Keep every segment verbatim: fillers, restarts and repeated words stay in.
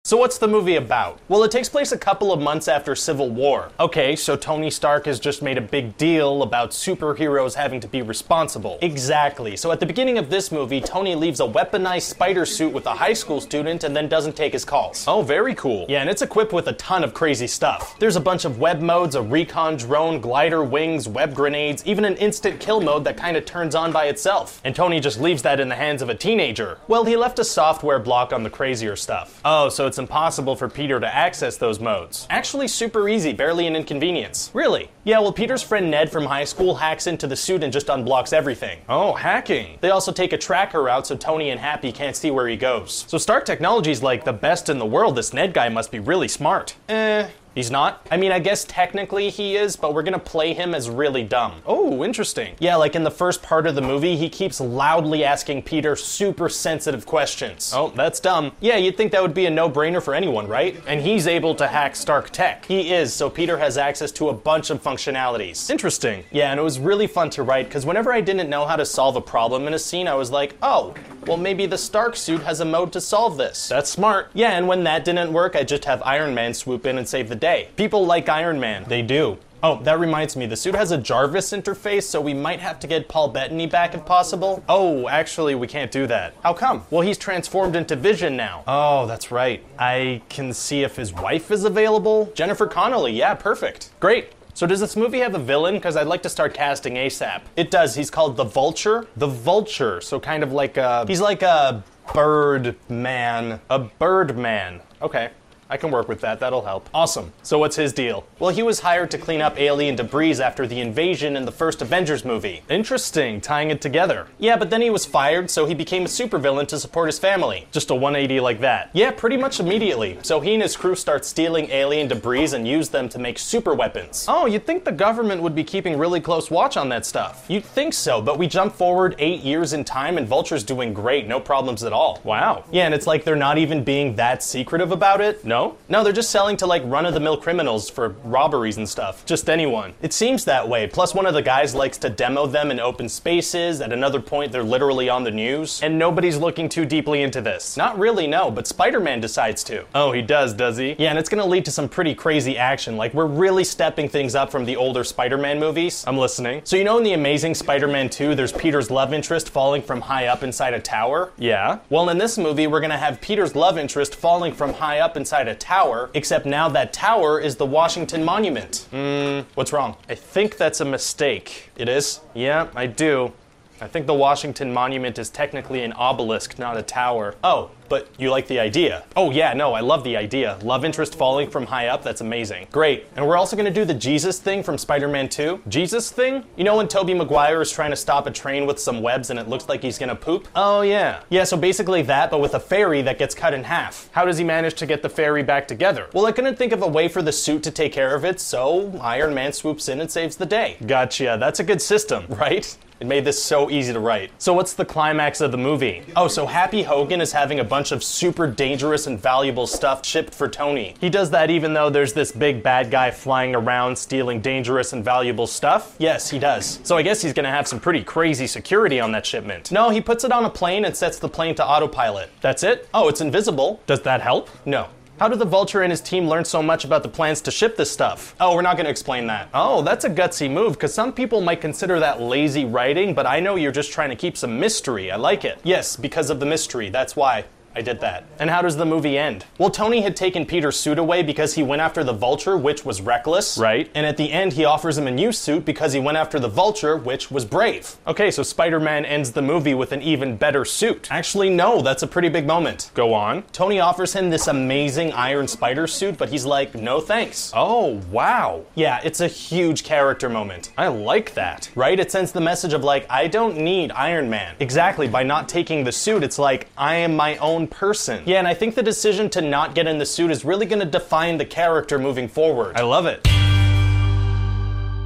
So what's the movie about? Well, it takes place a couple of months after Civil War. Okay, so Tony Stark has just made a big deal about superheroes having to be responsible. Exactly. So at the beginning of this movie, Tony leaves a weaponized spider suit with a high school student and then doesn't take his calls. Oh, very cool. Yeah, and it's equipped with a ton of crazy stuff. There's a bunch of web modes, a recon drone, glider wings, web grenades, even an instant kill mode that kind of turns on by itself. And Tony just leaves that in the hands of a teenager. Well, he left a software block on the crazier stuff. Oh, so it's impossible for Peter to access those modes. Actually super easy, barely an inconvenience. Really? Yeah, well, Peter's friend Ned from high school hacks into the suit and just unblocks everything. Oh, hacking. They also take a tracker route so Tony and Happy can't see where he goes. So Stark Technology's like the best in the world. This Ned guy must be really smart. Eh... He's not? I mean, I guess technically he is, but we're gonna play him as really dumb. Oh, interesting. Yeah, like in the first part of the movie, he keeps loudly asking Peter super sensitive questions. Oh, that's dumb. Yeah, you'd think that would be a no-brainer for anyone, right? And he's able to hack Stark Tech. He is, so Peter has access to a bunch of functionalities. Interesting. Yeah, and it was really fun to write, because whenever I didn't know how to solve a problem in a scene, I was like, oh, well, maybe the Stark suit has a mode to solve this. That's smart. Yeah, and when that didn't work, I just have Iron Man swoop in and save the day. People like Iron Man. They do. Oh, that reminds me, the suit has a Jarvis interface, so we might have to get Paul Bettany back if possible. Oh, actually, we can't do that. How come? Well, he's transformed into Vision now. Oh, that's right. I can see if his wife is available. Jennifer Connelly, yeah, perfect. Great. So does this movie have a villain? Because I'd like to start casting ASAP. It does. He's called the Vulture. The Vulture. So kind of like a... He's like a bird man. A bird man. Okay. I can work with that, that'll help. Awesome. So what's his deal? Well, he was hired to clean up alien debris after the invasion in the first Avengers movie. Interesting, tying it together. Yeah, but then he was fired, so he became a supervillain to support his family. Just a one eighty like that. Yeah, pretty much immediately. So he and his crew start stealing alien debris and use them to make super weapons. Oh, you'd think the government would be keeping really close watch on that stuff. You'd think so, but we jump forward eight years in time and Vulture's doing great, no problems at all. Wow. Yeah, and it's like they're not even being that secretive about it. No? No, they're just selling to like run-of-the-mill criminals for robberies and stuff. Just anyone. It seems that way. Plus one of the guys likes to demo them in open spaces. At another point, they're literally on the news. And nobody's looking too deeply into this. Not really, no, but Spider-Man decides to. Oh, he does, does he? Yeah, and it's gonna lead to some pretty crazy action. Like, we're really stepping things up from the older Spider-Man movies. I'm listening. So you know in The Amazing Spider-Man two, there's Peter's love interest falling from high up inside a tower? Yeah. Well, in this movie, we're gonna have Peter's love interest falling from high up inside a tower, except now that tower is the Washington Monument. Hmm, what's wrong? I think that's a mistake. It is? Yeah, I do. I think the Washington Monument is technically an obelisk, not a tower. Oh, but you like the idea. Oh yeah, no, I love the idea. Love interest falling from high up, that's amazing. Great. And we're also gonna do the Jesus thing from Spider-Man two. Jesus thing? You know when Tobey Maguire is trying to stop a train with some webs and it looks like he's gonna poop? Oh yeah. Yeah, so basically that, but with a ferry that gets cut in half. How does he manage to get the ferry back together? Well, I couldn't think of a way for the suit to take care of it, so Iron Man swoops in and saves the day. Gotcha, that's a good system, right? It made this so easy to write. So what's the climax of the movie? Oh, so Happy Hogan is having a bunch of super dangerous and valuable stuff shipped for Tony. He does that even though there's this big bad guy flying around stealing dangerous and valuable stuff? Yes, he does. So I guess he's gonna have some pretty crazy security on that shipment. No, he puts it on a plane and sets the plane to autopilot. That's it? Oh, it's invisible. Does that help? No. How did the Vulture and his team learn so much about the plans to ship this stuff? Oh, we're not gonna explain that. Oh, that's a gutsy move, because some people might consider that lazy writing, but I know you're just trying to keep some mystery. I like it. Yes, because of the mystery, that's why I did that. And how does the movie end? Well, Tony had taken Peter's suit away because he went after the Vulture, which was reckless. Right. And at the end, he offers him a new suit because he went after the Vulture, which was brave. Okay, so Spider-Man ends the movie with an even better suit. Actually, no, that's a pretty big moment. Go on. Tony offers him this amazing Iron Spider suit, but he's like, no thanks. Oh, wow. Yeah, it's a huge character moment. I like that. Right? It sends the message of like, I don't need Iron Man. Exactly, by not taking the suit, it's like, I am my own person. Yeah, and I think the decision to not get in the suit is really gonna define the character moving forward. I love it.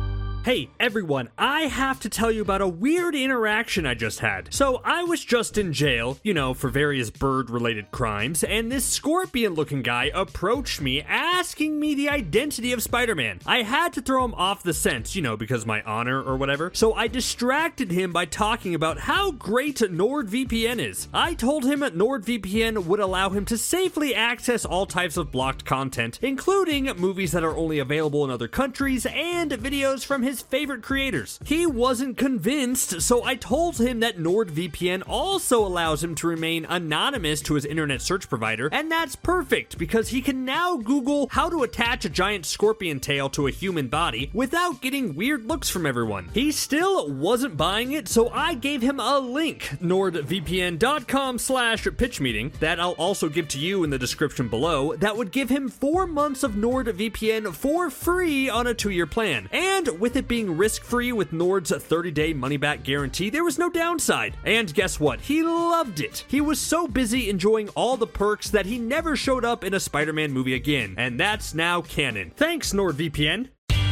Hey everyone, I have to tell you about a weird interaction I just had. So I was just in jail, you know, for various bird-related crimes, and this scorpion-looking guy approached me asking me the identity of Spider-Man. I had to throw him off the scent, you know, because my honor or whatever, so I distracted him by talking about how great NordVPN is. I told him that NordVPN would allow him to safely access all types of blocked content, including movies that are only available in other countries and videos from his his favorite creators. He wasn't convinced, so I told him that NordVPN also allows him to remain anonymous to his internet search provider, and that's perfect because he can now Google how to attach a giant scorpion tail to a human body without getting weird looks from everyone. He still wasn't buying it, so I gave him a link, nordvpn.com slash pitch meeting, that I'll also give to you in the description below, that would give him four months of NordVPN for free on a two-year plan. And with it being risk-free with Nord's thirty-day money-back guarantee, there was no downside. And guess what? He loved it. He was so busy enjoying all the perks that he never showed up in a Spider-Man movie again. And that's now canon. Thanks, NordVPN.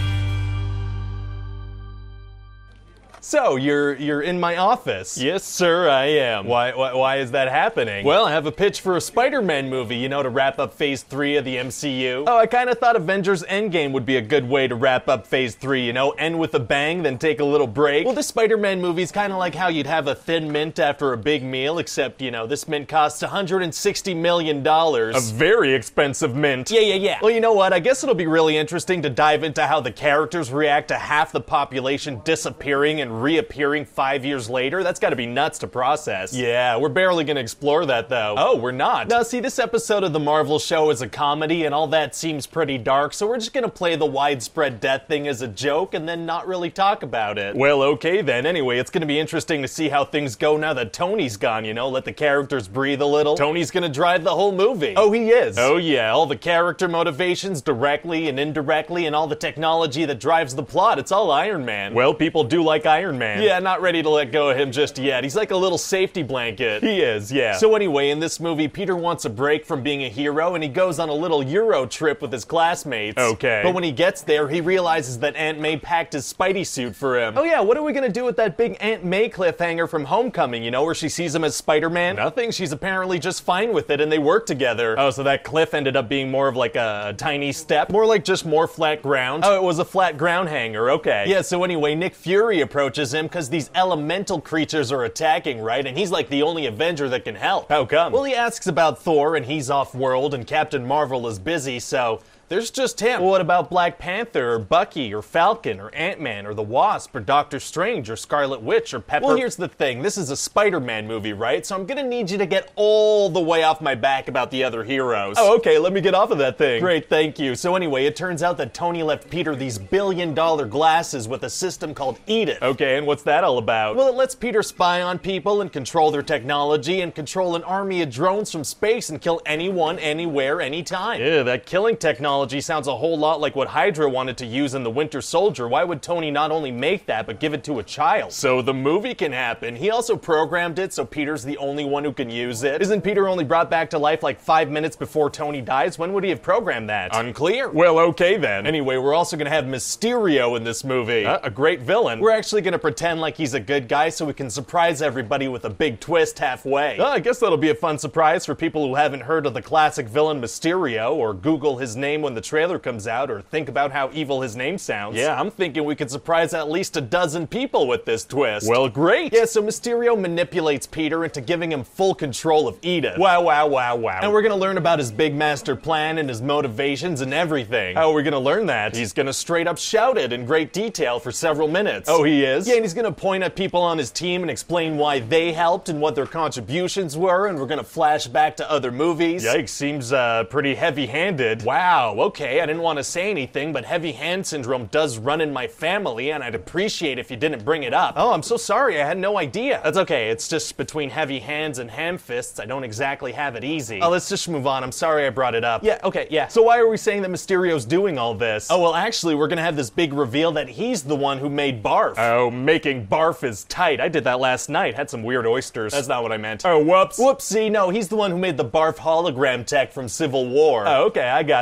So, you're you're in my office. Yes, sir, I am. Why, why why is that happening? Well, I have a pitch for a Spider-Man movie, you know, to wrap up Phase three of the M C U. Oh, I kind of thought Avengers Endgame would be a good way to wrap up Phase three, you know, end with a bang, then take a little break. Well, this Spider-Man movie's kind of like how you'd have a Thin Mint after a big meal, except, you know, this mint costs one hundred sixty million dollars. A very expensive mint. Yeah, yeah, yeah. Well, you know what? I guess it'll be really interesting to dive into how the characters react to half the population disappearing and reappearing five years later. That's gotta be nuts to process. Yeah, we're barely gonna explore that though. Oh, we're not. Now see, this episode of The Marvel Show is a comedy and all that seems pretty dark, so we're just gonna play the widespread death thing as a joke and then not really talk about it. Well, okay then. Anyway, it's gonna be interesting to see how things go now that Tony's gone, you know, let the characters breathe a little. Tony's gonna drive the whole movie. Oh, he is? Oh yeah, all the character motivations directly and indirectly and all the technology that drives the plot. It's all Iron Man. Well, people do like Iron Man. Yeah, not ready to let go of him just yet. He's like a little safety blanket. He is, yeah. So anyway, in this movie, Peter wants a break from being a hero, and he goes on a little Euro trip with his classmates. Okay. But when he gets there, he realizes that Aunt May packed his Spidey suit for him. Oh yeah, what are we gonna do with that big Aunt May cliffhanger from Homecoming, you know, where she sees him as Spider-Man? Nothing. She's apparently just fine with it, and they work together. Oh, so that cliff ended up being more of like a, a tiny step? More like just more flat ground. Oh, it was a flat ground hanger, okay. Yeah, so anyway, Nick Fury approaches him because these elemental creatures are attacking, right? And he's like the only Avenger that can help. How come? Well, he asks about Thor, and he's off-world, and Captain Marvel is busy, so there's just him. Well, what about Black Panther, or Bucky, or Falcon, or Ant-Man, or the Wasp, or Doctor Strange, or Scarlet Witch, or Pepper? Well, here's the thing. This is a Spider-Man movie, right? So I'm gonna need you to get all the way off my back about the other heroes. Oh, okay. Let me get off of that thing. Great, thank you. So anyway, it turns out that Tony left Peter these billion-dollar glasses with a system called Edith. Okay, and what's that all about? Well, it lets Peter spy on people and control their technology and control an army of drones from space and kill anyone, anywhere, anytime. Yeah, that killing technology sounds a whole lot like what Hydra wanted to use in the Winter Soldier. Why would Tony not only make that, but give it to a child? So the movie can happen. He also programmed it so Peter's the only one who can use it. Isn't Peter only brought back to life like five minutes before Tony dies? When would he have programmed that? Unclear. Well, okay then. Anyway, we're also gonna have Mysterio in this movie. Uh, a great villain. We're actually gonna pretend like he's a good guy so we can surprise everybody with a big twist halfway. Uh, I guess that'll be a fun surprise for people who haven't heard of the classic villain Mysterio, or Google his name when the trailer comes out, or think about how evil his name sounds. Yeah, I'm thinking we could surprise at least a dozen people with this twist. Well, great. Yeah, so Mysterio manipulates Peter into giving him full control of Edith. Wow, wow, wow, wow. And we're gonna learn about his big master plan and his motivations and everything. How are we gonna learn that? He's gonna straight up shout it in great detail for several minutes. Oh, he is? Yeah, and he's gonna point at people on his team and explain why they helped and what their contributions were, and we're gonna flash back to other movies. Yikes, seems uh, pretty heavy-handed. Wow, okay, I didn't want to say anything, but heavy hand syndrome does run in my family, and I'd appreciate if you didn't bring it up. Oh, I'm so sorry, I had no idea. That's okay, it's just between heavy hands and ham fists, I don't exactly have it easy. Oh, let's just move on, I'm sorry I brought it up. Yeah, okay, yeah. So why are we saying that Mysterio's doing all this? Oh, well, actually, we're gonna have this big reveal that he's the one who made Barf. Oh, making Barf is tight. I did that last night, had some weird oysters. That's not what I meant. Oh, whoops. Whoopsie, no, he's the one who made the Barf hologram tech from Civil War. Oh, okay, I gotcha. Yeah,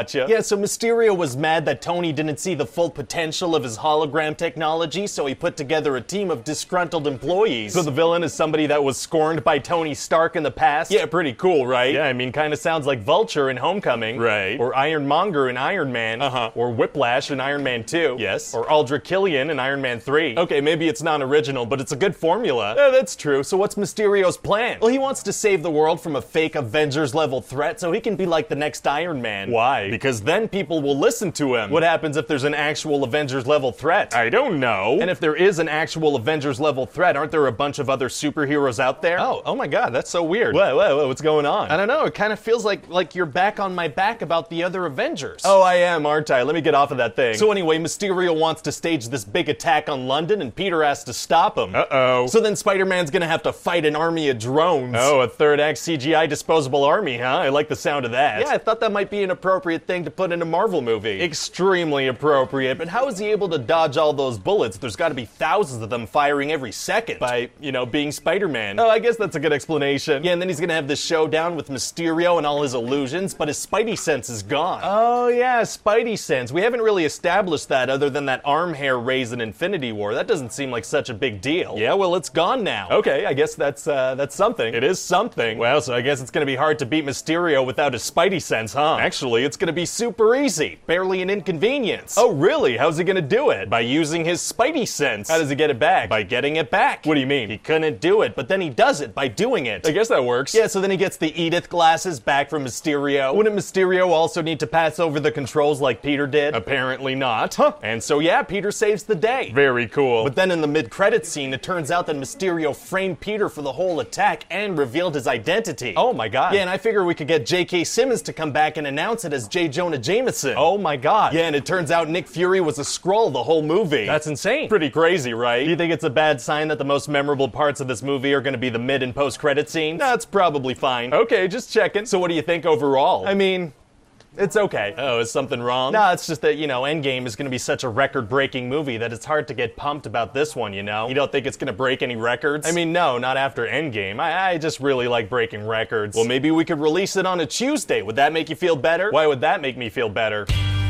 so Mysterio was mad that Tony didn't see the full potential of his hologram technology, so he put together a team of disgruntled employees. So the villain is somebody that was scorned by Tony Stark in the past? Yeah, pretty cool, right? Yeah, I mean, kind of sounds like Vulture in Homecoming. Right. Or Ironmonger in Iron Man. Uh-huh. Or Whiplash in Iron Man two. Yes. Or Aldrich Killian in Iron Man three. Okay, maybe it's non-original, but it's a good formula. Yeah, that's true. So what's Mysterio's plan? Well, he wants to save the world from a fake Avengers-level threat so he can be like the next Iron Man. Why? Because then people will listen to him. What happens if there's an actual Avengers-level threat? I don't know. And if there is an actual Avengers-level threat, aren't there a bunch of other superheroes out there? Oh, oh my god, that's so weird. Whoa, whoa, whoa, what's going on? I don't know, it kind of feels like like you're back on my back about the other Avengers. Oh, I am, aren't I? Let me get off of that thing. So anyway, Mysterio wants to stage this big attack on London, and Peter has to stop him. Uh-oh. So then Spider-Man's gonna have to fight an army of drones. Oh, a third act C G I disposable army, huh? I like the sound of that. Yeah, I thought that might be an appropriate thing to put in a Marvel movie. Extremely appropriate, But how is he able to dodge all those bullets? There's gotta be thousands of them firing every second. by, you know, being Spider-Man. Oh, I guess that's a good explanation. Yeah, and then he's gonna have this showdown with Mysterio and all his illusions, but his Spidey sense is gone. Oh, yeah, Spidey sense. We haven't really established that other than that arm hair raise in Infinity War. That doesn't seem like such a big deal. Yeah, well, it's gone now. Okay, I guess that's, uh, that's something. It is something. Well, so I guess it's gonna be hard to beat Mysterio without his Spidey sense, huh? Actually, it's gonna be super easy. Barely an inconvenience. Oh, really? How's he gonna do it? By using his Spidey sense. How does he get it back? By getting it back. What do you mean? He couldn't do it, but then he does it by doing it. I guess that works. Yeah, so then he gets the Edith glasses back from Mysterio. Wouldn't Mysterio also need to pass over the controls like Peter did? Apparently not. Huh. And so yeah, Peter saves the day. Very cool. But then in the mid-credits scene, it turns out that Mysterio framed Peter for the whole attack and revealed his identity. Oh my god. Yeah, and I figure we could get J K. Simmons to come back and announce it as J. Jonah Jameson. Oh my god. Yeah, and it turns out Nick Fury was a Skrull the whole movie. That's insane. pretty crazy, right? Do you think it's a bad sign that the most memorable parts of this movie are going to be the mid and post-credit scenes? That's probably fine. Okay, just checking. So what do you think overall? I mean, it's okay. Oh, is something wrong? No, it's just that, you know, Endgame is going to be such a record-breaking movie that it's hard to get pumped about this one, you know? You don't think it's gonna break any records? I mean, no, not after Endgame. I, I just really like breaking records. well, maybe we could release it on a Tuesday. Would that make you feel better? Why would that make me feel better?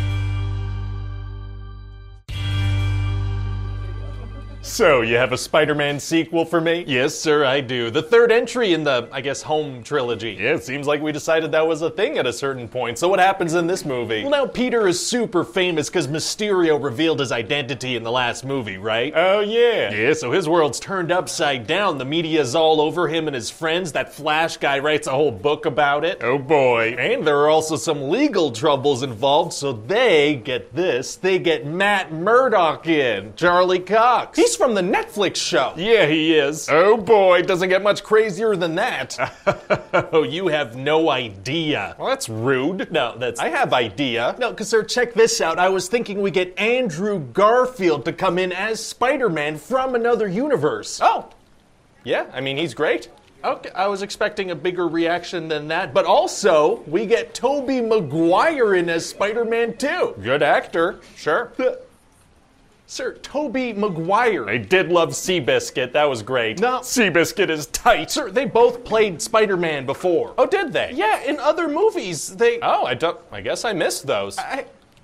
So, you have a Spider-Man sequel for me? Yes, sir, I do. The third entry in the, I guess, home trilogy. Yeah, it seems like we decided that was a thing at a certain point. So what happens in this movie? Well, now Peter is super famous because Mysterio revealed his identity in the last movie, right? Oh, yeah. Yeah, so his world's turned upside down. The media's all over him and his friends. That Flash guy writes a whole book about it. Oh, boy. And there are also some legal troubles involved, so they, get this, they get Matt Murdock in. Charlie Cox. He's from the Netflix show. Yeah, he is. Oh boy, doesn't get much crazier than that. Oh, you have no idea. Well, that's rude. No, that's... I have idea. No, because, sir, check this out. I was thinking we get Andrew Garfield to come in as Spider-Man from another universe. Oh. Yeah, I mean, he's great. Okay, I was expecting a bigger reaction than that. But also, we get Tobey Maguire in as Spider-Man too. Good actor. Sure. Sir, Tobey Maguire. I did love Seabiscuit. That was great. No. Seabiscuit is tight. Sir, they both played Spider-Man before. Oh, did they? Yeah, in other movies, they... Oh, I don't... I guess I missed those. I...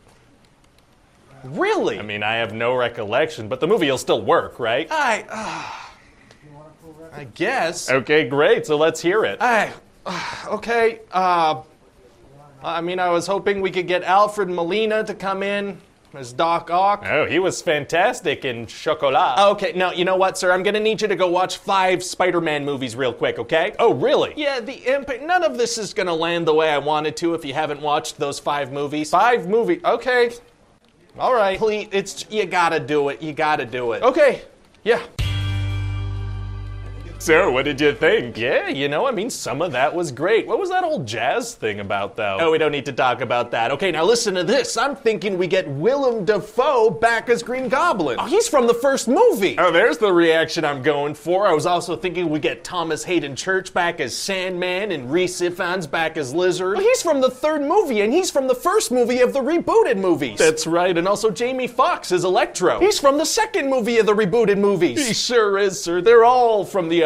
Really? I mean, I have no recollection, but the movie will still work, right? I... Uh, I guess. Okay, great. So let's hear it. I... Uh, okay, uh... I mean, I was hoping we could get Alfred Molina to come in as Doc Ock. Oh, he was fantastic in Chocolat. Okay, now, you know what, sir? I'm gonna need you to go watch five Spider-Man movies real quick, okay? Oh, really? Yeah, the impact... None of this is gonna land the way I wanted to if you haven't watched those five movies. Five movie. Okay. All right. Please, it's... You gotta do it. You gotta do it. Okay. Yeah. So, what did you think? Yeah, you know, I mean, some of that was great. What was that old jazz thing about, though? Oh, we don't need to talk about that. Okay, now listen to this. I'm thinking we get Willem Dafoe back as Green Goblin. Oh, he's from the first movie. Oh, there's the reaction I'm going for. I was also thinking we get Thomas Hayden Church back as Sandman and Rhys Ifans back as Lizard. Oh, he's from the third movie, and he's from the first movie of the rebooted movies. That's right, and also Jamie Foxx as Electro. He's from the second movie of the rebooted movies. He sure is, sir. They're all from the other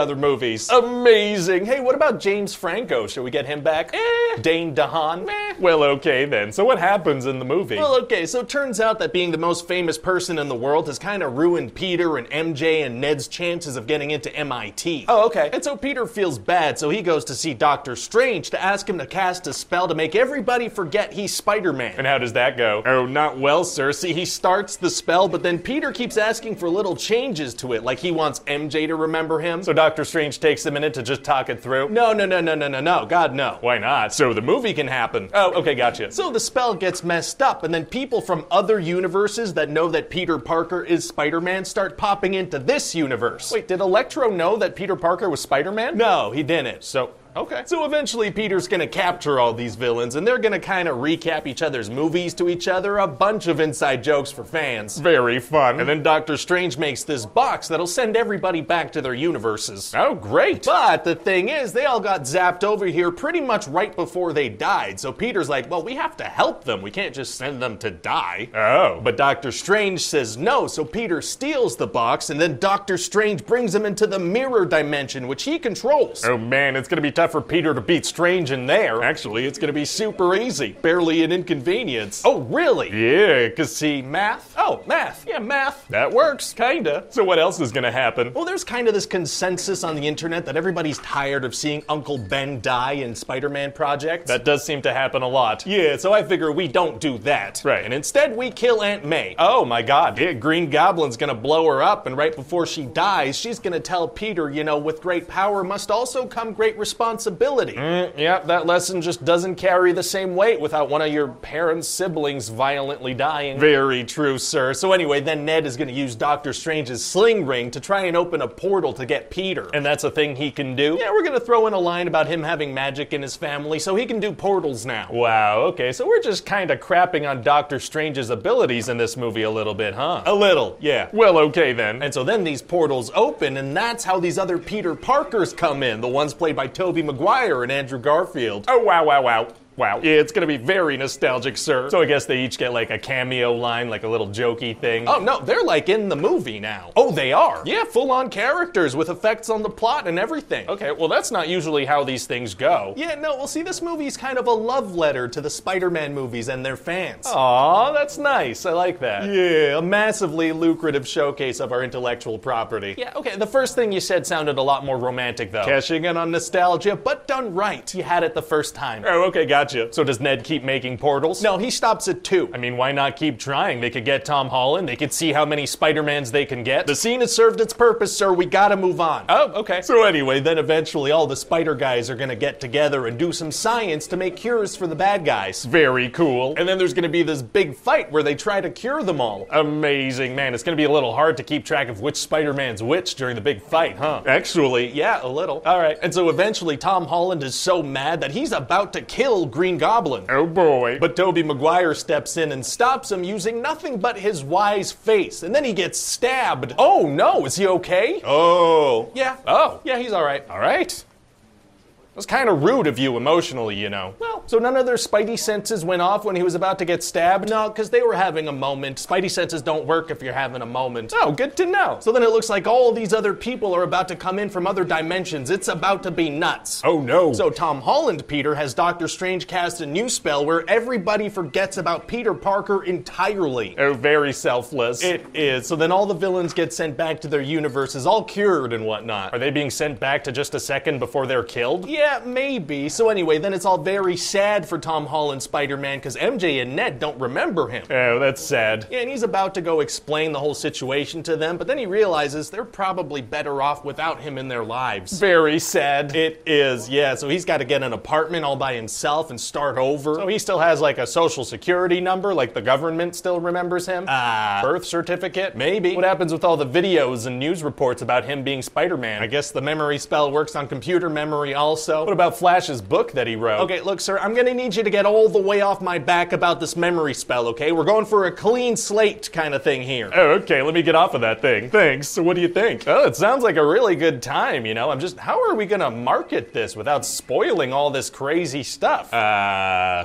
other movies. Amazing. Hey, what about James Franco? Should we get him back? Eh. Dane DeHaan? Meh. Well, okay then. So what happens in the movie? Well, okay, so it turns out that being the most famous person in the world has kind of ruined Peter and M J and Ned's chances of getting into M I T. Oh, okay. And so Peter feels bad, so he goes to see Doctor Strange to ask him to cast a spell to make everybody forget he's Spider-Man. And how does that go? Oh, not well, sir. See, he starts the spell, but then Peter keeps asking for little changes to it, like he wants M J to remember him. So Doctor Strange takes a minute to just talk it through. No, no, no, no, no, no, no. God, no. Why not? So the movie can happen. Oh, okay, gotcha. So the spell gets messed up, and then people from other universes that know that Peter Parker is Spider-Man start popping into this universe. Wait, did Electro know that Peter Parker was Spider-Man? No, he didn't. So... okay. So eventually Peter's gonna capture all these villains and they're gonna kind of recap each other's movies to each other, a bunch of inside jokes for fans. Very fun. And then Doctor Strange makes this box that'll send everybody back to their universes. Oh, great. But the thing is, they all got zapped over here pretty much right before they died. So Peter's like, well, we have to help them. We can't just send them to die. Oh. But Doctor Strange says no, so Peter steals the box and then Doctor Strange brings him into the mirror dimension, which he controls. Oh man, it's gonna be tough for Peter to beat Strange in there. Actually, it's gonna be super easy. Barely an inconvenience. Oh, really? Yeah, cause see, math? Oh, math. Yeah, math. That works, kinda. So what else is gonna happen? Well, there's kind of this consensus on the internet that everybody's tired of seeing Uncle Ben die in Spider-Man projects. That does seem to happen a lot. Yeah, so I figure we don't do that. Right, and instead we kill Aunt May. Oh my god, yeah, Green Goblin's gonna blow her up, and right before she dies, she's gonna tell Peter, you know, with great power must also come great responsibility. Mm, yeah, that lesson just doesn't carry the same weight without one of your parents' siblings violently dying. Very true, sir. So anyway, then Ned is going to use Doctor Strange's sling ring to try and open a portal to get Peter. And that's a thing he can do? Yeah, we're going to throw in a line about him having magic in his family, so he can do portals now. Wow, okay, so we're just kind of crapping on Doctor Strange's abilities in this movie a little bit, huh? A little, yeah. Well, okay then. And so then these portals open, and that's how these other Peter Parkers come in, the ones played by Tobey Maguire and Andrew Garfield. Oh, wow, wow, wow. Wow. Yeah, it's gonna be very nostalgic, sir. So I guess they each get like a cameo line, like a little jokey thing. Oh, no, they're like in the movie now. Oh, they are? Yeah, full-on characters with effects on the plot and everything. Okay, well, that's not usually how these things go. Yeah, no, well, see, this movie's kind of a love letter to the Spider-Man movies and their fans. Aw, that's nice. I like that. Yeah, a massively lucrative showcase of our intellectual property. Yeah, okay, the first thing you said sounded a lot more romantic, though. Cashing in on nostalgia, but done right. You had it the first time. Oh, okay, gotcha. So does Ned keep making portals? No, he stops at two. I mean, why not keep trying? They could get Tom Holland. They could see how many Spider-Mans they can get. The scene has served its purpose, sir. We gotta move on. Oh, okay. So anyway, then eventually all the Spider guys are gonna get together and do some science to make cures for the bad guys. Very cool. And then there's gonna be this big fight where they try to cure them all. Amazing. Man, it's gonna be a little hard to keep track of which Spider-Man's which during the big fight, huh? Actually, yeah, a little. All right. And so eventually Tom Holland is so mad that he's about to kill Green Goblin. Oh boy. But Tobey Maguire steps in and stops him using nothing but his wise face, and then he gets stabbed. Oh no, is he okay? Oh. Yeah. Oh. Yeah, he's alright. Alright. It was kind of rude of you emotionally, you know. Well, so none of their Spidey senses went off when he was about to get stabbed? No, because they were having a moment. Spidey senses don't work if you're having a moment. Oh, good to know. So then it looks like all these other people are about to come in from other dimensions. It's about to be nuts. Oh, no. So Tom Holland, Peter, has Doctor Strange cast a new spell where everybody forgets about Peter Parker entirely. Oh, very selfless. It is. So then all the villains get sent back to their universes, all cured and whatnot. Are they being sent back to just a second before they're killed? Yeah. Yeah, maybe. So anyway, then it's all very sad for Tom Holland Spider-Man because M J and Ned don't remember him. Oh, that's sad. Yeah, and he's about to go explain the whole situation to them, but then he realizes they're probably better off without him in their lives. Very sad. It is, yeah. So he's got to get an apartment all by himself and start over. So he still has like a social security number, like the government still remembers him. Ah, uh, birth certificate? Maybe. What happens with all the videos and news reports about him being Spider-Man? I guess the memory spell works on computer memory also. What about Flash's book that he wrote? Okay, look, sir, I'm gonna need you to get all the way off my back about this memory spell, okay? We're going for a clean slate kind of thing here. Oh, okay, let me get off of that thing. Thanks. So what do you think? Oh, it sounds like a really good time, you know? I'm just, how are we gonna market this without spoiling all this crazy stuff? Uh...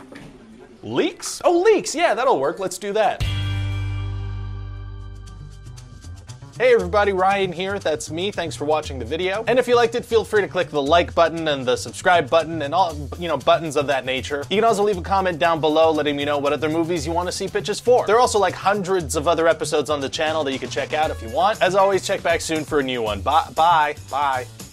Leaks? Oh, leaks, yeah, that'll work. Let's do that. Hey everybody, Ryan here, that's me, thanks for watching the video. And if you liked it, feel free to click the like button and the subscribe button and all, you know, buttons of that nature. You can also leave a comment down below letting me know what other movies you want to see pitches for. There are also like hundreds of other episodes on the channel that you can check out if you want. As always, check back soon for a new one. Bye, bye, bye.